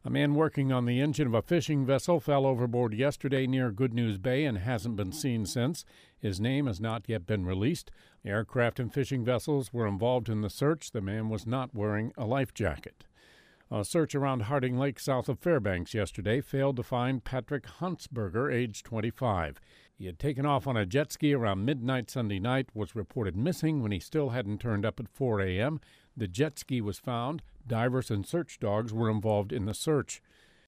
A man working on the engine of a fishing vessel fell overboard yesterday near Good News Bay and hasn't been seen since. His name has not yet been released. Aircraft and fishing vessels were involved in the search. The man was not wearing a life jacket. A search around Harding Lake south of Fairbanks yesterday failed to find Patrick Huntsberger, age 25. He had taken off on a jet ski around midnight Sunday night, was reported missing when he still hadn't turned up at 4 a.m. The jet ski was found. Divers and search dogs were involved in the search.